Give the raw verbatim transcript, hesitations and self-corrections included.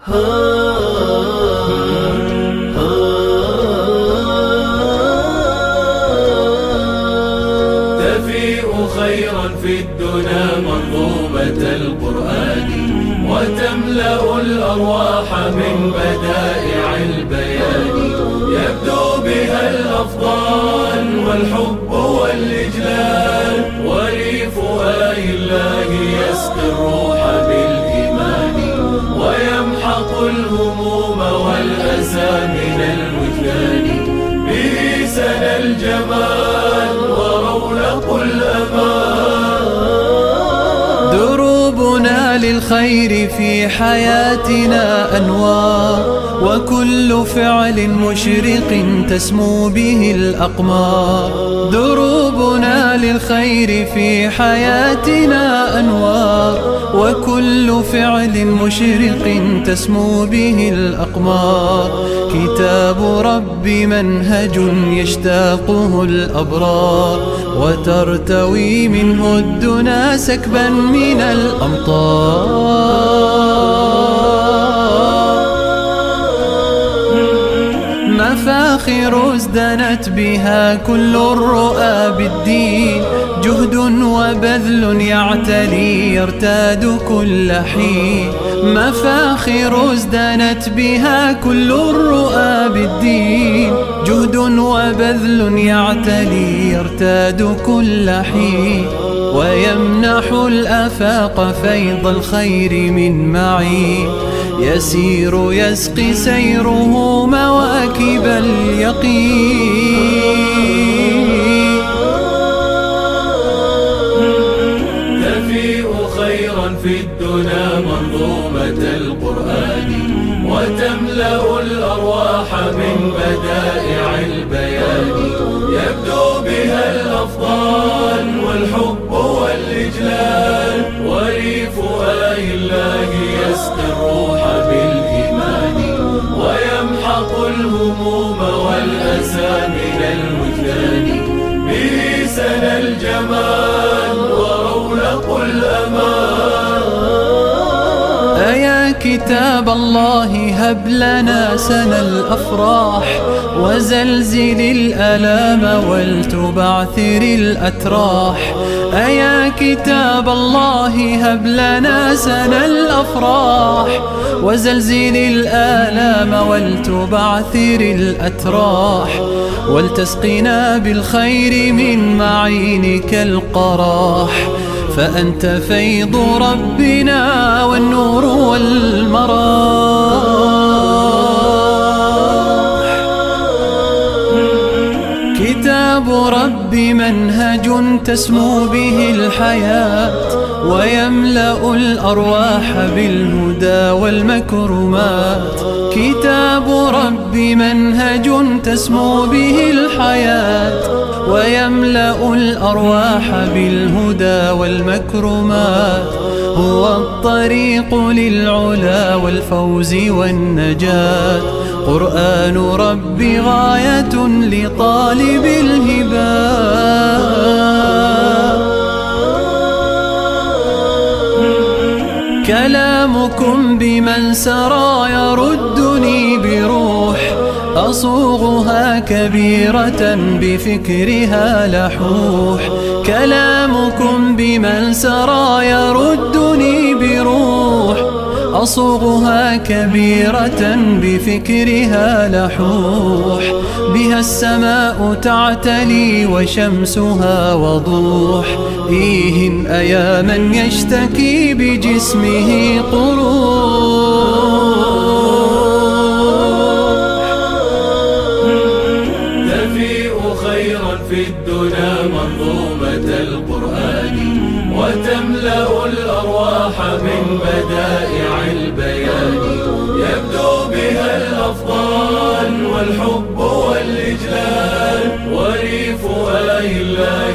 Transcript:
تفيء خيرا في الدنا منظومة القرآن، وتملأ الأرواح من بدائع البيان، يبدو بها الأفضال والحب والإجلال، وريف آي الله يسقي الروح بالإيمان، ويمحق الهموم والأسى من الوجدان، به سنى الجمال ورولق الأمان. دروبنا للخير في حياتنا أنوار، وكل فعل مشرق تسمو به الأقمار. دروبنا للخير في حياتنا أنوار، وكل فعل مشرق تسمو به الأقمار. كتاب ربي منهج يشتاقه الأبرار، وترتوي منه الدنا سكبا من الأمطار. مفاخر ازدنت بها كل الرؤى بالدين، جهد وبذل يعتلي يرتاد كل حين. مفاخر ازدنت بها كل الرؤى بالدين، جهد وبذل يعتلي يرتاد كل حين. ويمنح الآفاق فيض الخير من معين، يسير يسقي سيره مواكب اليقين. تفيء خيرا في الدنا منظومة القرآن، وتملأ الأرواح من بدائع البيان، يبدو بها الأفضال والحب والإجلال، وريف آي الله يسقي الروح بالإيمان، ويمحق الهموم والأسى من الوجدان، به سنى الجمال ورولق الأمان. أيا كتاب الله هب لنا سنى الأفراح، وزلزل الآلام ولتبعثر الأتراح. أيا كتاب الله هب لنا سنى الأفراح، وزلزل الآلام ولتبعثر الأتراح. ولتسقنا بالخير من معينك القراح، فأنت فيض ربنا والنور والمراح. كتاب ربي منهج تسمو به الحياة، ويملأ الأرواح بالهدى والمكرمات. كتاب ربي منهج تسمو به الحياة، ويملأ الأرواح بالهدى والمكرمات. هو الطريق للعلا والفوز والنجاة، قرآن ربي غاية لطالب الهبات. كلامكم بمن سرى يردني بروح، أصوغها كبيرة بفكرها لحوح. كلامكم بمن سرى يردني بروح، أصوغها كبيرة بفكرها لحوح. بها السماء تعتلي وشمسها وضوح، إيه أيا من يشتكي بجسمه قروح. تفيء خيرا في الدنا منظومة القرآن، وتملأ الأرواح من بدائع البيان، يبدو بها الأفضال والحب والإجلال، وريف آي الله